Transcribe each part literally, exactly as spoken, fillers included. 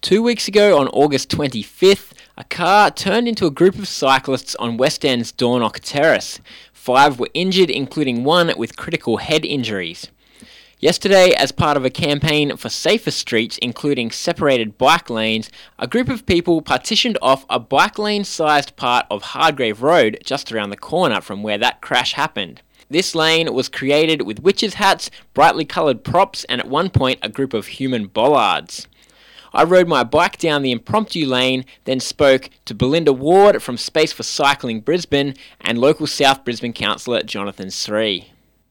Two weeks ago, on August twenty-fifth, a car turned into a group of cyclists on West End's Dornoch Terrace. Five were injured, including one with critical head injuries. Yesterday, as part of a campaign for safer streets, including separated bike lanes, a group of people partitioned off a bike lane-sized part of Hardgrave Road just around the corner from where that crash happened. This lane was created with witches' hats, brightly coloured props, and at one point a group of human bollards. I rode my bike down the impromptu lane, then spoke to Belinda Ward from Space for Cycling Brisbane and local South Brisbane councillor Jonathan Sree.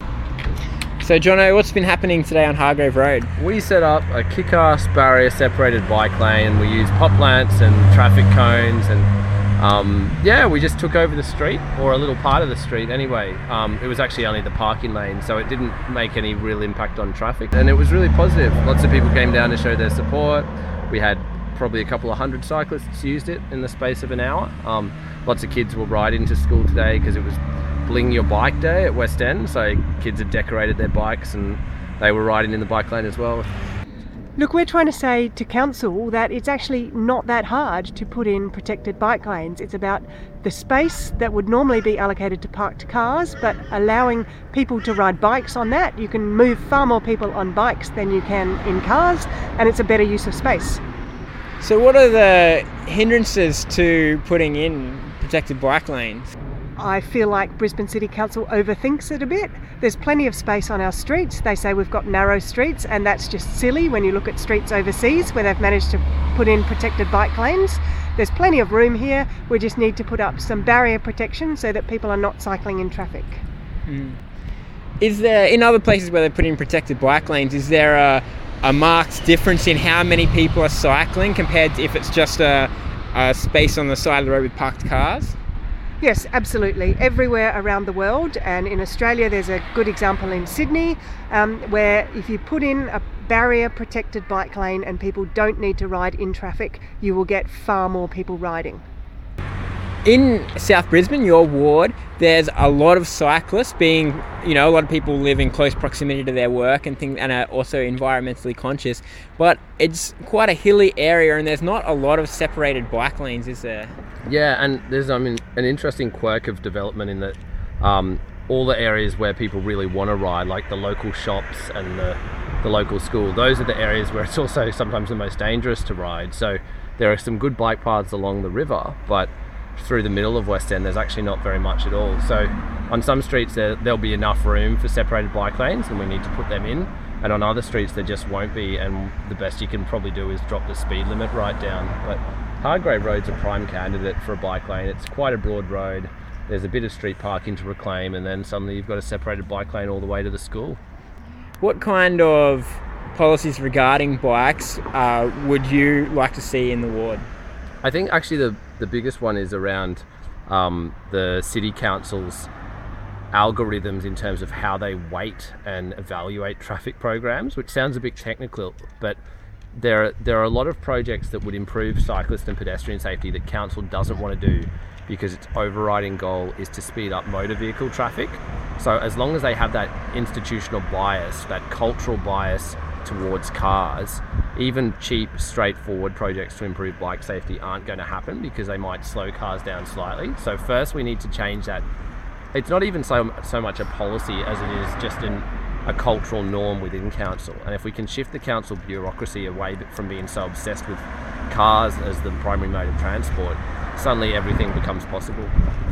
So Jono, what's been happening today on Hardgrave Road? We set up a kick-ass barrier separated bike lane. We used pop lamps and traffic cones, and um, yeah, we just took over the street, or a little part of the street anyway. Um, it was actually only the parking lane, so it didn't make any real impact on traffic, and it was really positive. Lots of people came down to show their support. We had probably a couple of hundred cyclists used it in the space of an hour. Um, lots of kids will ride into school today because it was Bling Your Bike Day at West End, so kids had decorated their bikes and they were riding in the bike lane as well. Look, we're trying to say to council that it's actually not that hard to put in protected bike lanes. It's about the space that would normally be allocated to parked cars, but allowing people to ride bikes on that. You can move far more people on bikes than you can in cars, and it's a better use of space. So what are the hindrances to putting in protected bike lanes? I feel like Brisbane City Council overthinks it a bit. There's plenty of space on our streets. They say we've got narrow streets, and that's just silly when you look at streets overseas where they've managed to put in protected bike lanes. There's plenty of room here. We just need to put up some barrier protection so that people are not cycling in traffic. Mm. Is there, in other places where they put in protected bike lanes, is there a, a marked difference in how many people are cycling compared to if it's just a, a space on the side of the road with parked cars? Yes, absolutely. Everywhere around the world, and in Australia there's a good example in Sydney, um, where if you put in a barrier protected bike lane and people don't need to ride in traffic, you will get far more people riding. In South Brisbane, your ward, there's a lot of cyclists being, you know, a lot of people live in close proximity to their work and things, and are also environmentally conscious, but it's quite a hilly area and there's not a lot of separated bike lanes, is there? Yeah, and there's I mean, an interesting quirk of development in that um, all the areas where people really want to ride, like the local shops and the, the local school, those are the areas where it's also sometimes the most dangerous to ride. So there are some good bike paths along the river, but through the middle of West End there's actually not very much at all. So on some streets there, there'll be enough room for separated bike lanes and we need to put them in, and on other streets there just won't be, and the best you can probably do is drop the speed limit right down. But Hardgrave Road's a prime candidate for a bike lane. It's quite a broad road, there's a bit of street parking to reclaim, and then suddenly you've got a separated bike lane all the way to the school. What kind of policies regarding bikes uh, would you like to see in the ward? I think actually the, the biggest one is around um, the City Council's algorithms in terms of how they weight and evaluate traffic programs, which sounds a bit technical, but there are, there are a lot of projects that would improve cyclist and pedestrian safety that council doesn't want to do because its overriding goal is to speed up motor vehicle traffic. So as long as they have that institutional bias, that cultural bias towards cars, even cheap, straightforward projects to improve bike safety aren't going to happen because they might slow cars down slightly. So first we need to change that. It's not even so, so much a policy as it is just an, a cultural norm within council. And if we can shift the council bureaucracy away from being so obsessed with cars as the primary mode of transport, suddenly everything becomes possible.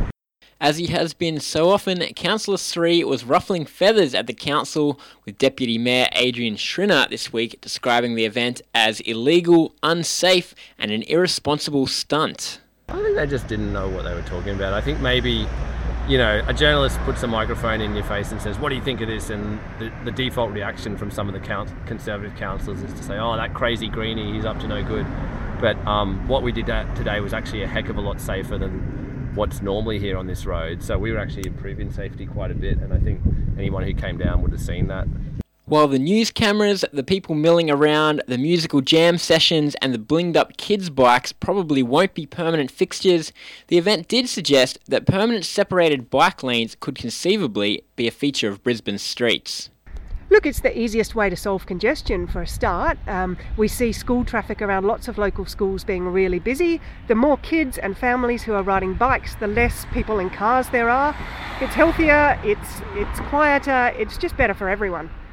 As he has been so often, Councillor Sree was ruffling feathers at the council, with Deputy Mayor Adrian Schrinner this week describing the event as illegal, unsafe and an irresponsible stunt. I think they just didn't know what they were talking about. I think maybe, you know, a journalist puts a microphone in your face and says, what do you think of this? And the, the default reaction from some of the count, Conservative councillors is to say, oh, that crazy greenie, he's up to no good. But um, what we did today was actually a heck of a lot safer than what's normally here on this road. So we were actually improving safety quite a bit, and I think anyone who came down would have seen that. While the news cameras, the people milling around, the musical jam sessions and the blinged up kids' bikes probably won't be permanent fixtures, the event did suggest that permanent separated bike lanes could conceivably be a feature of Brisbane's streets. Look, it's the easiest way to solve congestion for a start. Um, we see school traffic around lots of local schools being really busy. The more kids and families who are riding bikes, the less people in cars there are. It's healthier, it's it's quieter, it's just better for everyone.